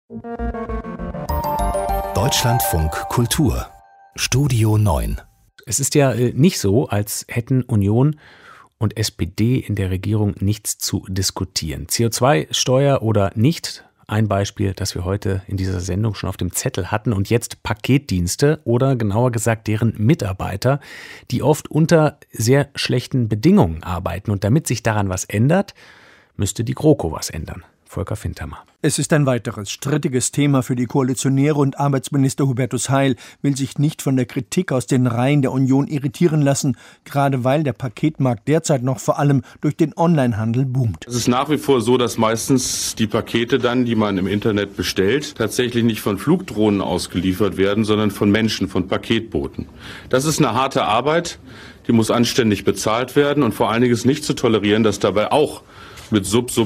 Deutschlandfunk Kultur Studio 9. Es ist ja nicht so, als hätten Union und SPD in der Regierung nichts zu diskutieren. CO2-Steuer oder nicht? Ein Beispiel, das wir heute in dieser Sendung schon auf dem Zettel hatten, und jetzt Paketdienste oder genauer gesagt deren Mitarbeiter, die oft unter sehr schlechten Bedingungen arbeiten. Und damit sich daran was ändert, müsste die GroKo was ändern. Volker Fintermer. Es ist ein weiteres strittiges Thema für die Koalitionäre, und Arbeitsminister Hubertus Heil will sich nicht von der Kritik aus den Reihen der Union irritieren lassen, gerade weil der Paketmarkt derzeit noch vor allem durch den Onlinehandel boomt. Es ist nach wie vor so, dass meistens die Pakete dann, die man im Internet bestellt, tatsächlich nicht von Flugdrohnen ausgeliefert werden, sondern von Menschen, von Paketboten. Das ist eine harte Arbeit, die muss anständig bezahlt werden, und vor allen Dingen ist nicht zu tolerieren, dass dabei auch mit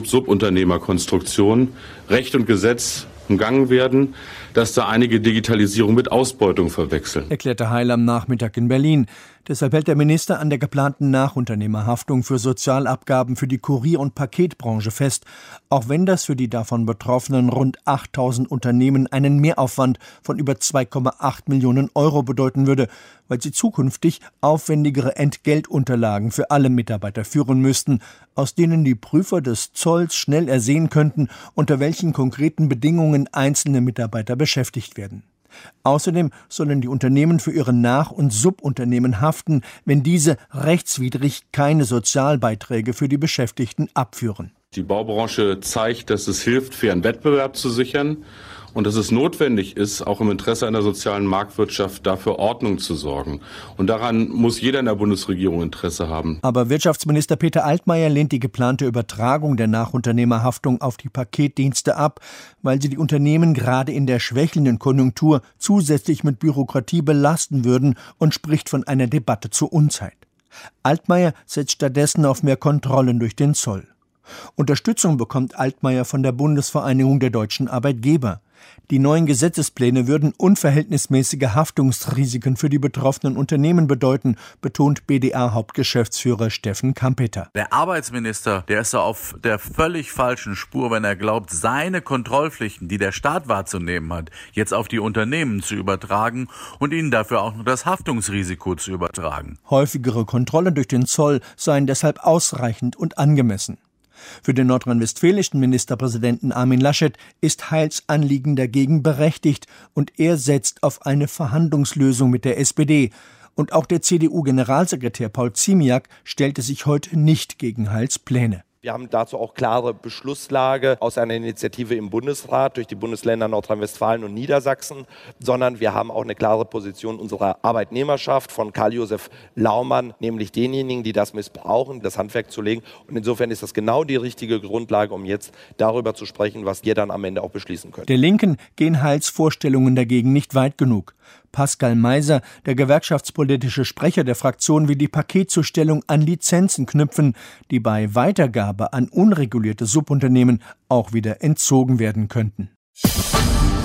Sub-Unternehmerkonstruktionen Recht und Gesetz umgangen werden, dass da einige Digitalisierung mit Ausbeutung verwechseln, erklärte Heil am Nachmittag in Berlin. Deshalb hält der Minister an der geplanten Nachunternehmerhaftung für Sozialabgaben für die Kurier- und Paketbranche fest, auch wenn das für die davon Betroffenen rund 8.000 Unternehmen einen Mehraufwand von über 2,8 Millionen Euro bedeuten würde, weil sie zukünftig aufwendigere Entgeltunterlagen für alle Mitarbeiter führen müssten, aus denen die Prüfer des Zolls schnell ersehen könnten, unter welchen konkreten Bedingungen einzelne Mitarbeiter beschäftigt werden. Außerdem sollen die Unternehmen für ihre Nach- und Subunternehmen haften, wenn diese rechtswidrig keine Sozialbeiträge für die Beschäftigten abführen. Die Baubranche zeigt, dass es hilft, fairen Wettbewerb zu sichern und dass es notwendig ist, auch im Interesse einer sozialen Marktwirtschaft dafür Ordnung zu sorgen. Und daran muss jeder in der Bundesregierung Interesse haben. Aber Wirtschaftsminister Peter Altmaier lehnt die geplante Übertragung der Nachunternehmerhaftung auf die Paketdienste ab, weil sie die Unternehmen gerade in der schwächelnden Konjunktur zusätzlich mit Bürokratie belasten würden, und spricht von einer Debatte zur Unzeit. Altmaier setzt stattdessen auf mehr Kontrollen durch den Zoll. Unterstützung bekommt Altmaier von der Bundesvereinigung der deutschen Arbeitgeber. Die neuen Gesetzespläne würden unverhältnismäßige Haftungsrisiken für die betroffenen Unternehmen bedeuten, betont BDA-Hauptgeschäftsführer Steffen Kampeter. Der Arbeitsminister, der ist auf der völlig falschen Spur, wenn er glaubt, seine Kontrollpflichten, die der Staat wahrzunehmen hat, jetzt auf die Unternehmen zu übertragen und ihnen dafür auch noch das Haftungsrisiko zu übertragen. Häufigere Kontrollen durch den Zoll seien deshalb ausreichend und angemessen. Für den nordrhein-westfälischen Ministerpräsidenten Armin Laschet ist Heils Anliegen dagegen berechtigt, und er setzt auf eine Verhandlungslösung mit der SPD. Und auch der CDU-Generalsekretär Paul Ziemiak stellte sich heute nicht gegen Heils Pläne. Wir haben dazu auch klare Beschlusslage aus einer Initiative im Bundesrat durch die Bundesländer Nordrhein-Westfalen und Niedersachsen, sondern wir haben auch eine klare Position unserer Arbeitnehmerschaft von Karl-Josef Laumann, nämlich denjenigen, die das missbrauchen, das Handwerk zu legen. Und insofern ist das genau die richtige Grundlage, um jetzt darüber zu sprechen, was wir dann am Ende auch beschließen können. Der Linken gehen Heils Vorstellungen dagegen nicht weit genug. Pascal Meiser, der gewerkschaftspolitische Sprecher der Fraktion, will die Paketzustellung an Lizenzen knüpfen, die bei Weitergabe an unregulierte Subunternehmen auch wieder entzogen werden könnten.